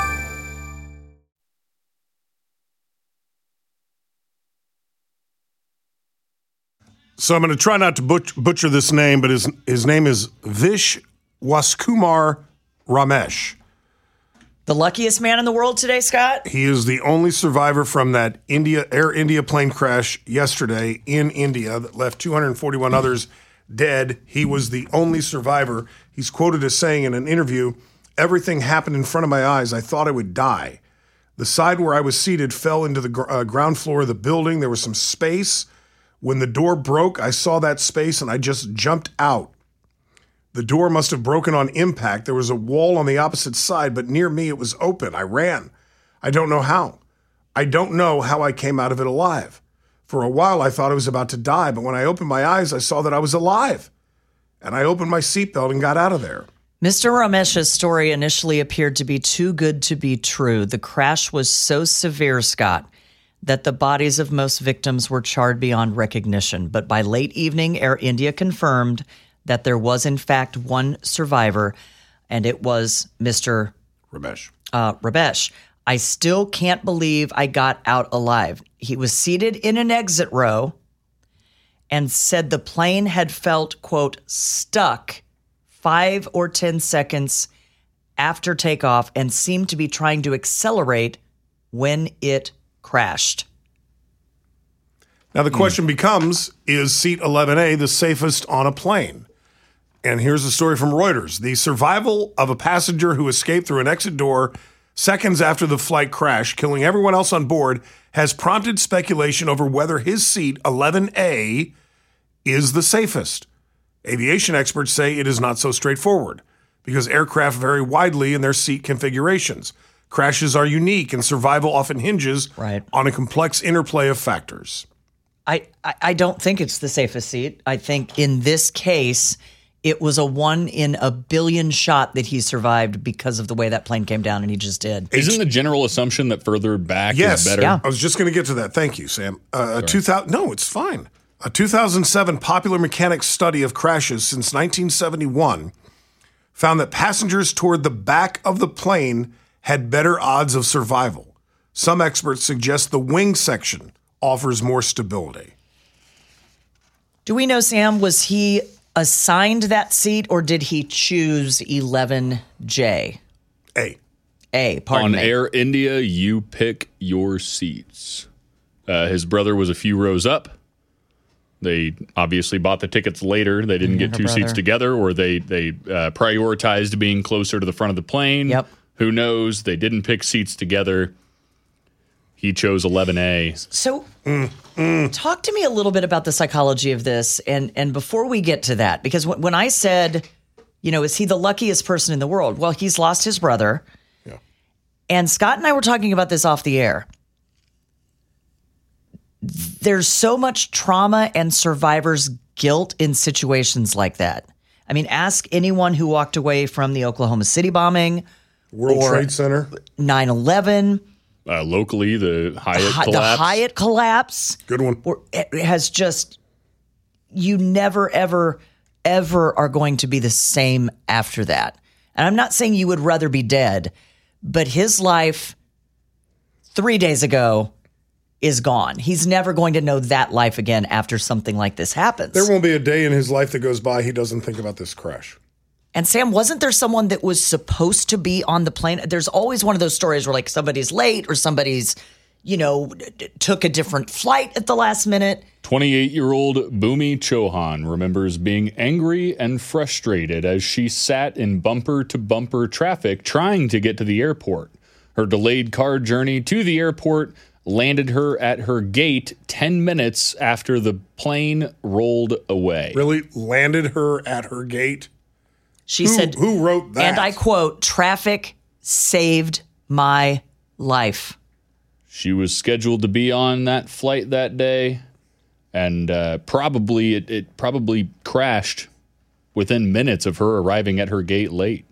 [SPEAKER 6] So I'm going to try not to butch- butcher this name, but his his name is Vish Waskumar Ramesh.
[SPEAKER 7] The luckiest man in the world today, Scott?
[SPEAKER 6] He is the only survivor from that India Air India plane crash yesterday in India that left two hundred forty-one others dead. He was the only survivor. He's quoted as saying in an interview, "Everything happened in front of my eyes. I thought I would die. The side where I was seated fell into the gr- uh, ground floor of the building. There was some space. When the door broke, I saw that space and I just jumped out. The door must have broken on impact. There was a wall on the opposite side, but near me it was open. I ran. I don't know how. I don't know how I came out of it alive. For a while, I thought I was about to die, but when I opened my eyes, I saw that I was alive. And I opened my seatbelt and got out of there."
[SPEAKER 7] Mister Ramesh's story initially appeared to be too good to be true. The crash was so severe, Scott, that the bodies of most victims were charred beyond recognition. But by late evening, Air India confirmed that there was, in fact, one survivor, and it was Mister
[SPEAKER 6] Ramesh.
[SPEAKER 7] Uh, Ramesh. I still can't believe I got out alive. He was seated in an exit row and said the plane had felt, quote, stuck five or ten seconds after takeoff and seemed to be trying to accelerate when it crashed.
[SPEAKER 6] Now the question mm. becomes, is seat eleven A the safest on a plane? And here's a story from Reuters. The survival of a passenger who escaped through an exit door seconds after the flight crash, killing everyone else on board, has prompted speculation over whether his seat, eleven A, is the safest. Aviation experts say it is not so straightforward because aircraft vary widely in their seat configurations. Crashes are unique, and survival often hinges
[SPEAKER 7] right.
[SPEAKER 6] on a complex interplay of factors.
[SPEAKER 7] I, I, I don't think it's the safest seat. I think in this case, it was a one in a billion shot that he survived because of the way that plane came down, and he just did.
[SPEAKER 8] Isn't the general assumption that further back
[SPEAKER 6] yes,
[SPEAKER 8] is better?
[SPEAKER 6] Yeah. I was just going to get to that. Thank you, Sam. Uh, a two thousand No, it's fine. A two thousand seven Popular Mechanics study of crashes since nineteen seventy-one found that passengers toward the back of the plane had better odds of survival. Some experts suggest the wing section offers more stability.
[SPEAKER 7] Do we know, Sam, was he assigned that seat or did he choose eleven J?
[SPEAKER 6] A.
[SPEAKER 7] A, pardon
[SPEAKER 8] On
[SPEAKER 7] me.
[SPEAKER 8] Air India, you pick your seats. Uh, his brother was a few rows up. They obviously bought the tickets later. They didn't
[SPEAKER 7] Yeah,
[SPEAKER 8] get
[SPEAKER 7] her
[SPEAKER 8] two
[SPEAKER 7] brother.
[SPEAKER 8] seats together, or they, they uh, prioritized being closer to the front of the plane.
[SPEAKER 7] Yep.
[SPEAKER 8] Who knows? They didn't pick seats together. He chose eleven A.
[SPEAKER 7] So talk to me a little bit about the psychology of this. And, and before we get to that, because when, when I said, you know, is he the luckiest person in the world? Well, he's lost his brother.
[SPEAKER 6] Yeah.
[SPEAKER 7] And Scott and I were talking about this off the air. There's so much trauma and survivor's guilt in situations like that. I mean, ask anyone who walked away from the Oklahoma City bombing,
[SPEAKER 6] World
[SPEAKER 7] or
[SPEAKER 6] Trade Center,
[SPEAKER 7] nine eleven.
[SPEAKER 8] Uh, locally, the Hyatt
[SPEAKER 7] the,
[SPEAKER 8] collapse.
[SPEAKER 7] The Hyatt collapse.
[SPEAKER 6] Good one.
[SPEAKER 7] Or it has just, you never, ever, ever are going to be the same after that. And I'm not saying you would rather be dead, but his life three days ago is gone. He's never going to know that life again after something like this happens.
[SPEAKER 6] There won't be a day in his life that goes by he doesn't think about this crash.
[SPEAKER 7] And Sam, wasn't there someone that was supposed to be on the plane? There's always one of those stories where like somebody's late or somebody's, you know, took a different flight at the last minute.
[SPEAKER 8] twenty-eight-year-old Bhumi Chauhan remembers being angry and frustrated as she sat in bumper-to-bumper traffic trying to get to the airport. Her delayed car journey to the airport landed her at her gate ten minutes after the plane rolled away.
[SPEAKER 6] Really? Landed her at her gate?
[SPEAKER 7] She
[SPEAKER 6] who,
[SPEAKER 7] said,
[SPEAKER 6] who wrote that?
[SPEAKER 7] And I quote, "Traffic saved my life."
[SPEAKER 8] She was scheduled to be on that flight that day, and uh, probably it, it probably crashed within minutes of her arriving at her gate late.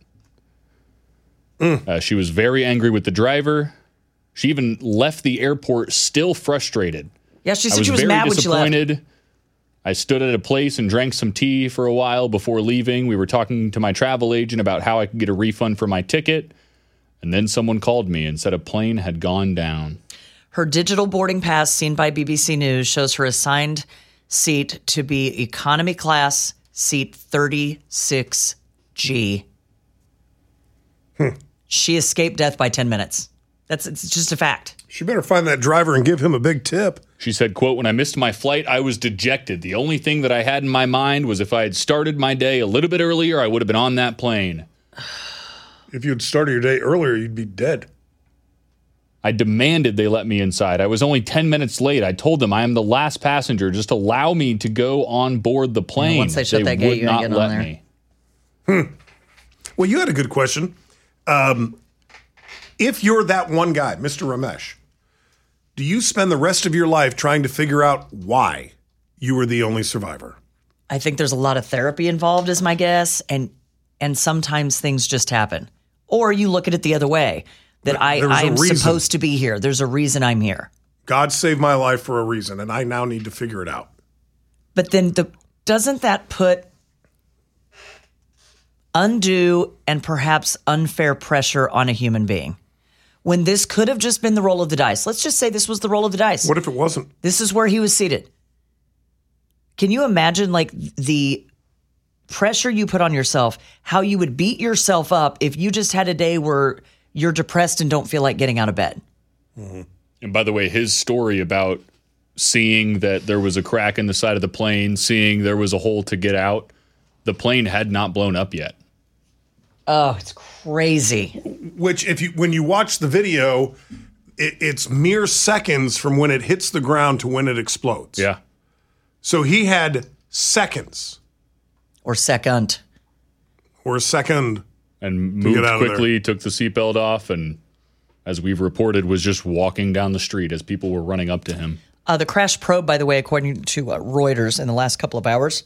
[SPEAKER 8] Mm. Uh, she was very angry with the driver. She even left the airport still frustrated.
[SPEAKER 7] Yeah, she said was she was mad when she left.
[SPEAKER 8] I stood at a place and drank some tea for a while before leaving. We were talking to my travel agent about how I could get a refund for my ticket. And then someone called me and said a plane had gone down.
[SPEAKER 7] Her digital boarding pass, seen by B B C News, shows her assigned seat to be economy class, seat thirty-six G. Hmm. She escaped death by ten minutes. That's it's just a fact.
[SPEAKER 6] She better find that driver and give him a big tip.
[SPEAKER 8] She said, quote, "When I missed my flight, I was dejected. The only thing that I had in my mind was if I had started my day a little bit earlier, I would have been on that plane.
[SPEAKER 6] If you had started your day earlier, you'd be dead.
[SPEAKER 8] I demanded they let me inside. I was only ten minutes late. I told them I am the last passenger. Just allow me to go on board the plane."
[SPEAKER 7] Once they shut
[SPEAKER 8] they
[SPEAKER 7] that gate,
[SPEAKER 8] would
[SPEAKER 7] you
[SPEAKER 8] not
[SPEAKER 7] ain't getting
[SPEAKER 8] let
[SPEAKER 7] on there.
[SPEAKER 8] me.
[SPEAKER 6] Hmm. Well, you had a good question. Um, if you're that one guy, Mister Ramesh, do you spend the rest of your life trying to figure out why you were the only survivor?
[SPEAKER 7] I think there's a lot of therapy involved, is my guess, and and sometimes things just happen. Or you look at it the other way, that I, I am supposed to be here. There's a reason I'm here.
[SPEAKER 6] God saved my life for a reason, and I now need to figure it out.
[SPEAKER 7] But then the doesn't that put undue and perhaps unfair pressure on a human being? When this could have just been the roll of the dice. Let's just say this was the roll of the dice.
[SPEAKER 6] What if it wasn't?
[SPEAKER 7] This is where he was seated. Can you imagine like the pressure you put on yourself, how you would beat yourself up if you just had a day where you're depressed and don't feel like getting out of bed?
[SPEAKER 8] Mm-hmm. And by the way, his story about seeing that there was a crack in the side of the plane, seeing there was a hole to get out, the plane had not blown up yet.
[SPEAKER 7] Oh, it's crazy.
[SPEAKER 6] Which, if you when you watch the video, it, it's mere seconds from when it hits the ground to when it explodes.
[SPEAKER 8] Yeah.
[SPEAKER 6] So he had seconds.
[SPEAKER 7] Or second.
[SPEAKER 6] Or a second.
[SPEAKER 8] And moved quickly, took the seatbelt off, and as we've reported, was just walking down the street as people were running up to him.
[SPEAKER 7] Uh, the crash probe, by the way, according to uh, Reuters in the last couple of hours,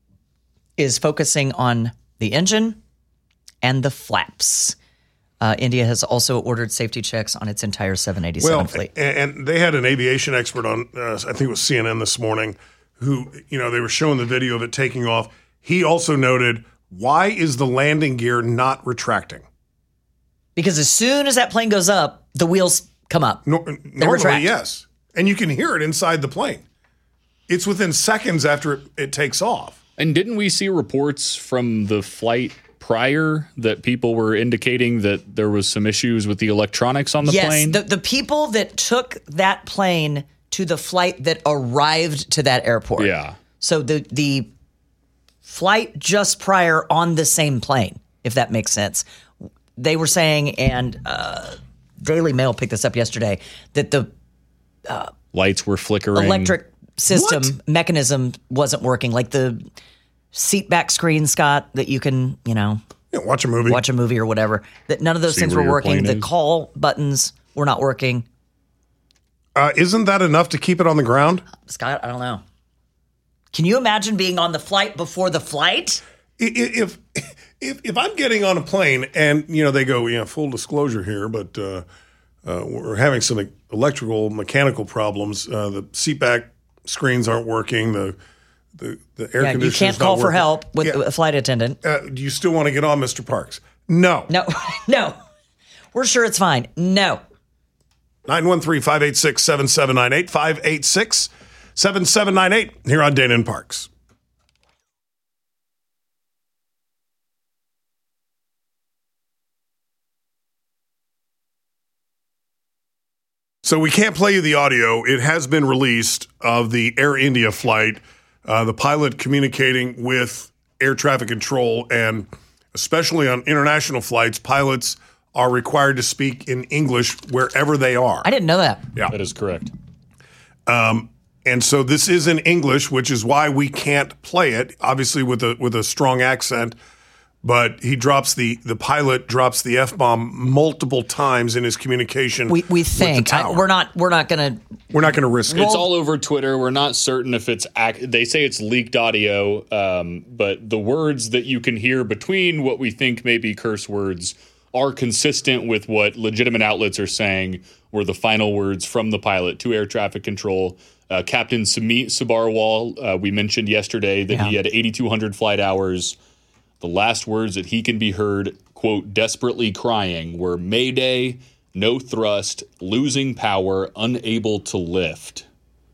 [SPEAKER 7] is focusing on the engine and the flaps. Uh, India has also ordered safety checks on its entire seven eighty-seven
[SPEAKER 6] well,
[SPEAKER 7] fleet.
[SPEAKER 6] And they had an aviation expert on, uh, I think it was C N N this morning, who, you know, they were showing the video of it taking off. He also noted, why is the landing gear not retracting?
[SPEAKER 7] Because as soon as that plane goes up, the wheels come up.
[SPEAKER 6] No, normally,
[SPEAKER 7] retract.
[SPEAKER 6] yes. And you can hear it inside the plane. It's within seconds after it, it takes off.
[SPEAKER 8] And didn't we see reports from the flight prior that people were indicating that there was some issues with the electronics on the
[SPEAKER 7] yes,
[SPEAKER 8] plane?
[SPEAKER 7] Yes, the, the people that took that plane to the flight that arrived to that airport.
[SPEAKER 8] Yeah.
[SPEAKER 7] So the the flight just prior on the same plane, if that makes sense. They were saying, and uh, Daily Mail picked this up yesterday, that the uh,
[SPEAKER 8] lights were flickering.
[SPEAKER 7] Electric system
[SPEAKER 6] what?
[SPEAKER 7] mechanism wasn't working, like the seat back screen, Scott, that you can, you know.
[SPEAKER 6] Yeah, Yeah, watch a movie.
[SPEAKER 7] Watch a movie or whatever. That none of those
[SPEAKER 8] See
[SPEAKER 7] things
[SPEAKER 8] where
[SPEAKER 7] were
[SPEAKER 8] your
[SPEAKER 7] working.
[SPEAKER 8] plane
[SPEAKER 7] The
[SPEAKER 8] is.
[SPEAKER 7] call buttons were not working.
[SPEAKER 6] Uh, isn't that enough to keep it on the ground?
[SPEAKER 7] Scott, I don't know. Can you imagine being on the flight before the flight?
[SPEAKER 6] I- i- If if if I'm getting on a plane and you know they go, yeah, full disclosure here, but uh, uh, we're having some electrical mechanical problems. Uh, the seatback screens aren't working. The the the air
[SPEAKER 7] Yeah, you
[SPEAKER 6] conditioner's
[SPEAKER 7] can't
[SPEAKER 6] not
[SPEAKER 7] call for
[SPEAKER 6] working.
[SPEAKER 7] help with
[SPEAKER 6] Yeah.
[SPEAKER 7] a flight attendant.
[SPEAKER 6] Uh, do you still want to get on, Mister Parks? No.
[SPEAKER 7] No, no. We're sure it's fine. No.
[SPEAKER 6] nine one three, five eight six, seven seven nine eight, five eight six, seven seven nine eight here on Dana and Parks. So we can't play you the audio. It has been released of the Air India flight, uh, the pilot communicating with air traffic control, and especially on international flights, pilots are required to speak in English wherever they are.
[SPEAKER 7] I didn't know that.
[SPEAKER 6] Yeah.
[SPEAKER 8] That is correct.
[SPEAKER 6] Um, and so this is in English, which is why we can't play it, obviously with a with a strong accent. But he drops the the pilot drops the F-bomb multiple times in his communication.
[SPEAKER 7] We we
[SPEAKER 6] with the
[SPEAKER 7] think I,
[SPEAKER 6] tower.
[SPEAKER 7] we're not we're not going to
[SPEAKER 6] We're not going to risk it.
[SPEAKER 8] It's all over Twitter. We're not certain if it's ac- they say it's leaked audio, um, but the words that you can hear between what we think may be curse words are consistent with what legitimate outlets are saying were the final words from the pilot to air traffic control. Uh, Captain Samit Sabarwal, uh, we mentioned yesterday that he
[SPEAKER 7] Yeah.
[SPEAKER 8] had eighty-two hundred flight hours. The last words that he can be heard, quote, desperately crying were Mayday, no thrust, losing power, unable to lift.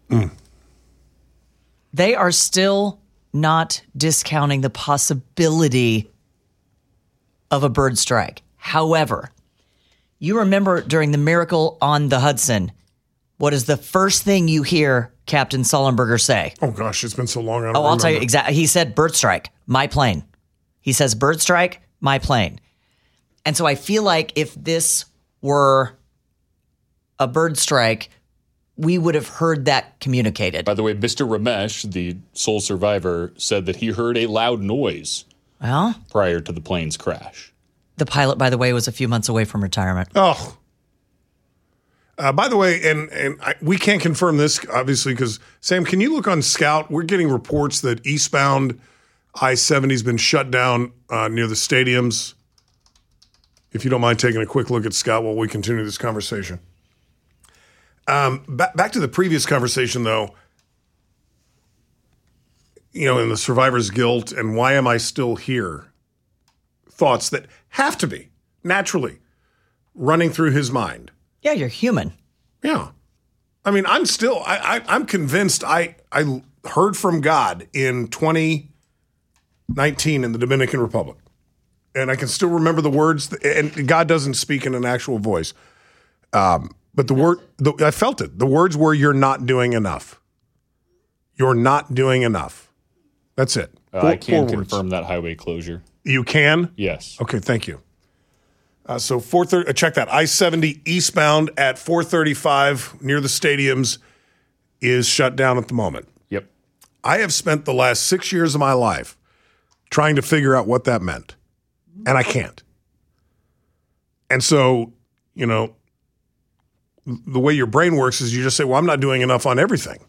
[SPEAKER 7] They are still not discounting the possibility of a bird strike. However, you remember during the miracle on the Hudson, what is the first thing you hear Captain Sullenberger say?
[SPEAKER 6] Oh gosh, it's been so long. I don't
[SPEAKER 7] Oh, I'll tell you
[SPEAKER 6] remember.
[SPEAKER 7] exactly. He said bird strike, my plane. He says bird strike, my plane. And so I feel like if this were a bird strike, we would have heard that communicated.
[SPEAKER 8] By the way, Mister Ramesh, the sole survivor, said that he heard a loud noise
[SPEAKER 7] Well,
[SPEAKER 8] prior to the plane's crash.
[SPEAKER 7] the pilot, by the way, was a few months away from retirement.
[SPEAKER 6] Oh. Uh, by the way, and and I, we can't confirm this obviously because Sam, can you look on Scout? We're getting reports that eastbound I seventy has been shut down uh, near the stadiums. If you don't mind taking a quick look at Scout while we continue this conversation. Um, back, back to the previous conversation, though. You know, in the survivor's guilt and why am I still here? Thoughts that have to be naturally running through his mind.
[SPEAKER 7] Yeah, you're human.
[SPEAKER 6] Yeah. I mean, I'm still, I, I, I'm convinced I, I heard from God in twenty nineteen in the Dominican Republic. And I can still remember the words, and God doesn't speak in an actual voice. Um, but the word, the, I felt it. The words were, you're not doing enough. You're not doing enough. That's it.
[SPEAKER 8] Uh,
[SPEAKER 6] Four-
[SPEAKER 8] I can
[SPEAKER 6] four words.
[SPEAKER 8] confirm that highway closure.
[SPEAKER 6] You can?
[SPEAKER 8] Yes.
[SPEAKER 6] Okay, thank you. Uh, so four thirty, uh, check that. I seventy eastbound at four thirty-five near the stadiums is shut down at the moment.
[SPEAKER 8] Yep.
[SPEAKER 6] I have spent the last six years of my life trying to figure out what that meant, and I can't. And so, you know, the way your brain works is you just say, well, I'm not doing enough on everything.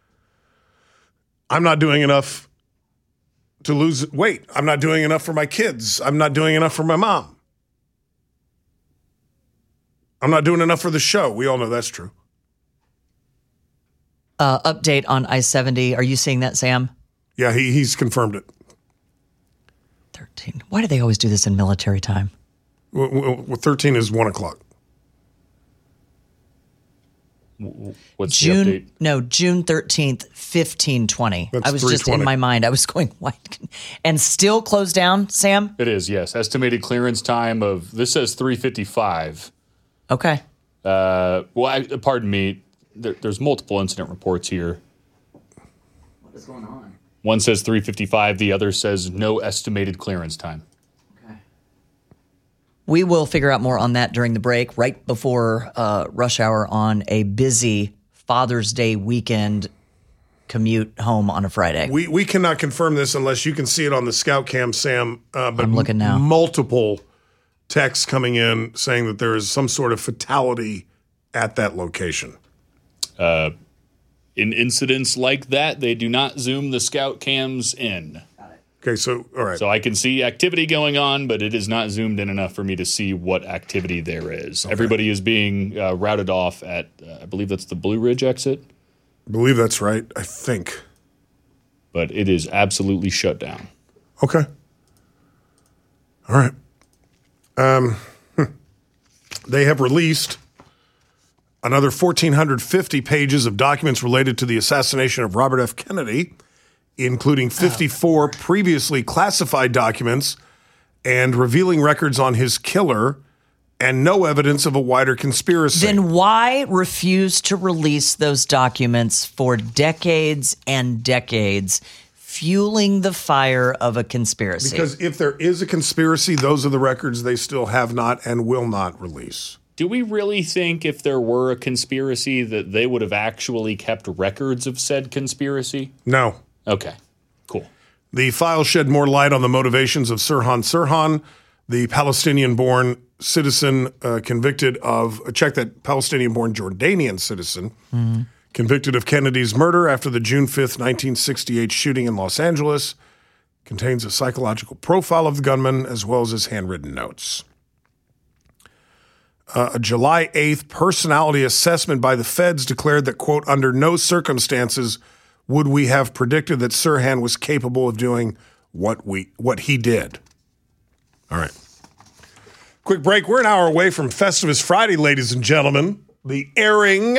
[SPEAKER 6] I'm not doing enough to lose weight. I'm not doing enough for my kids. I'm not doing enough for my mom. I'm not doing enough for the show. We all know that's true.
[SPEAKER 7] Uh, update on I seventy. Are you seeing that, Sam?
[SPEAKER 6] Yeah, he, he's confirmed it.
[SPEAKER 7] thirteen. Why do they always do this in military time?
[SPEAKER 6] Well, well, well, thirteen is one o'clock.
[SPEAKER 8] What's
[SPEAKER 7] June,
[SPEAKER 8] the update?
[SPEAKER 7] no, June thirteenth, fifteen twenty.
[SPEAKER 6] That's
[SPEAKER 7] I was just
[SPEAKER 6] three twenty.
[SPEAKER 7] in my mind. I was going, what? And still closed down, Sam?
[SPEAKER 8] It is, yes. Estimated clearance time of, this says three fifty-five.
[SPEAKER 7] Okay.
[SPEAKER 8] Uh, well, I, pardon me. There, there's multiple incident reports here.
[SPEAKER 7] What is going on?
[SPEAKER 8] One says three fifty-five. The other says no estimated clearance time.
[SPEAKER 7] We will figure out more on that during the break, right before uh, rush hour on a busy Father's Day weekend commute home on a Friday.
[SPEAKER 6] We we cannot confirm this unless you can see it on the Scout Cam, Sam. Uh, but
[SPEAKER 7] I'm looking now.
[SPEAKER 6] Multiple texts coming in saying that there is some sort of fatality at that location.
[SPEAKER 8] Uh, in incidents like that, they do not zoom the Scout Cams in.
[SPEAKER 6] Okay, so, all right.
[SPEAKER 8] So I can see activity going on, but it is not zoomed in enough for me to see what activity there is. Okay. Everybody is being uh, routed off at, uh, I believe that's the Blue Ridge exit.
[SPEAKER 6] I believe that's right, I think.
[SPEAKER 8] But it is absolutely shut down.
[SPEAKER 6] Okay. All right. Um, they have released another one thousand four hundred fifty pages of documents related to the assassination of Robert F. Kennedy, including fifty-four oh. previously classified documents and revealing records on his killer and no evidence of a wider conspiracy.
[SPEAKER 7] Then why refuse to release those documents for decades and decades, fueling the fire of a conspiracy?
[SPEAKER 6] Because if there is a conspiracy, those are the records they still have not and will not release.
[SPEAKER 8] Do we really think if there were a conspiracy that they would have actually kept records of said conspiracy?
[SPEAKER 6] No.
[SPEAKER 8] Okay, cool.
[SPEAKER 6] The files shed more light on the motivations of Sirhan Sirhan, the Palestinian-born citizen uh, convicted of, uh, check that, Palestinian-born Jordanian citizen, mm-hmm. convicted of Kennedy's murder after the June fifth, nineteen sixty-eight shooting in Los Angeles. Contains a psychological profile of the gunman as well as his handwritten notes. Uh, a July eighth personality assessment by the feds declared that, quote, under no circumstances would we have predicted that Sirhan was capable of doing what we what he did. All right. Quick break. We're an hour away from Festivus Friday, ladies and gentlemen. The airing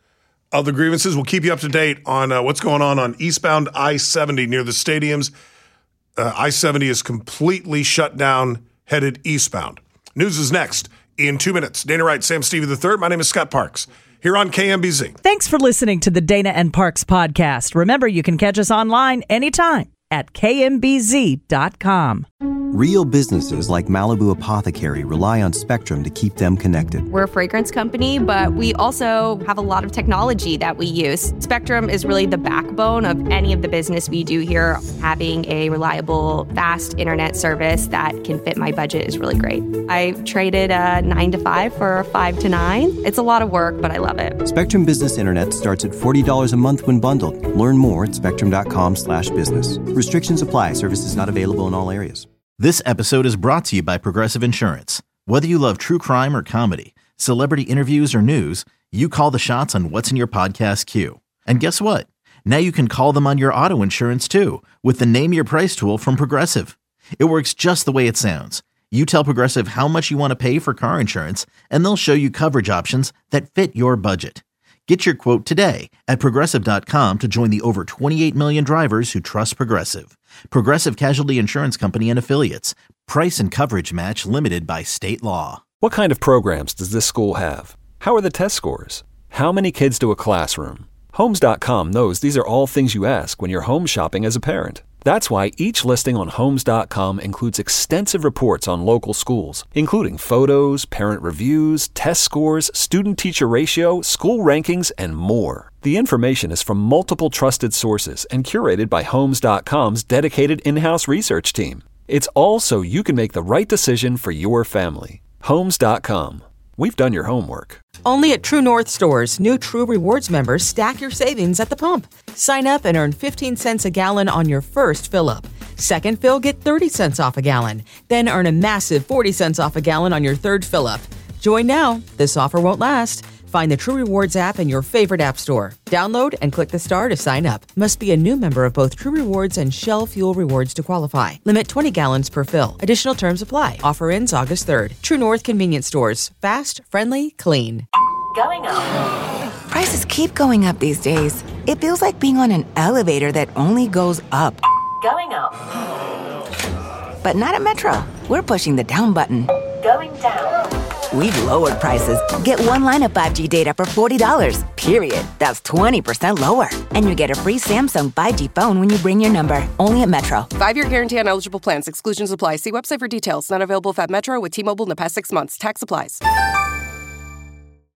[SPEAKER 6] of the grievances will keep you up to date on uh, what's going on on eastbound I seventy near the stadiums. Uh, I seventy is completely shut down, headed eastbound. News is next in two minutes. Dana Wright, Sam Stevie the third. My name is Scott Parks. Here on K M B Z.
[SPEAKER 5] Thanks for listening to the Dana and Parks podcast. Remember, you can catch us online anytime at K M B Z dot com.
[SPEAKER 1] Real businesses like Malibu Apothecary rely on Spectrum to keep them connected.
[SPEAKER 2] We're a fragrance company, but we also have a lot of technology that we use. Spectrum is really the backbone of any of the business we do here. Having a reliable, fast internet service that can fit my budget is really great. I traded a nine to five for a five to nine. It's a lot of work, but I love it.
[SPEAKER 1] Spectrum Business Internet starts at forty dollars a month when bundled. Learn more at spectrum.com slash business. Restrictions apply. Services not available in all areas.
[SPEAKER 3] This episode is brought to you by Progressive Insurance. Whether you love true crime or comedy, celebrity interviews or news, you call the shots on what's in your podcast queue. And guess what? Now you can call them on your auto insurance too with the Name Your Price tool from Progressive. It works just the way it sounds. You tell Progressive how much you want to pay for car insurance, and they'll show you coverage options that fit your budget. Get your quote today at Progressive dot com to join the over twenty-eight million drivers who trust Progressive. Progressive Casualty Insurance Company and Affiliates. Price and coverage match limited by state law.
[SPEAKER 4] What kind of programs does this school have? How are the test scores? How many kids do a classroom? Homes dot com knows these are all things you ask when you're home shopping as a parent. That's why each listing on Homes dot com includes extensive reports on local schools, including photos, parent reviews, test scores, student-teacher ratio, school rankings, and more. The information is from multiple trusted sources and curated by Homes dot com's dedicated in-house research team. It's all so you can make the right decision for your family. Homes dot com. We've done your homework.
[SPEAKER 10] Only at True North stores, new True Rewards members stack your savings at the pump. Sign up and earn fifteen cents a gallon on your first fill-up. Second fill, get thirty cents off a gallon. Then earn a massive forty cents off a gallon on your third fill-up. Join now. This offer won't last. Find the True Rewards app in your favorite app store. Download and click the star to sign up. Must be a new member of both True Rewards and Shell Fuel Rewards to qualify. Limit twenty gallons per fill. Additional terms apply. Offer ends August third. True North Convenience Stores. Fast, friendly, clean.
[SPEAKER 11] Going up. Prices keep going up these days. It feels like being on an elevator that only goes up. Going up. But not at Metro. We're pushing the down button. Going down. We've lowered prices. Get one line of five G data for forty dollars, period. That's twenty percent lower. And you get a free Samsung five G phone when you bring your number. Only at Metro.
[SPEAKER 12] Five-year guarantee on eligible plans. Exclusions apply. See website for details. Not available if at Metro with T-Mobile in the past six months. Tax applies.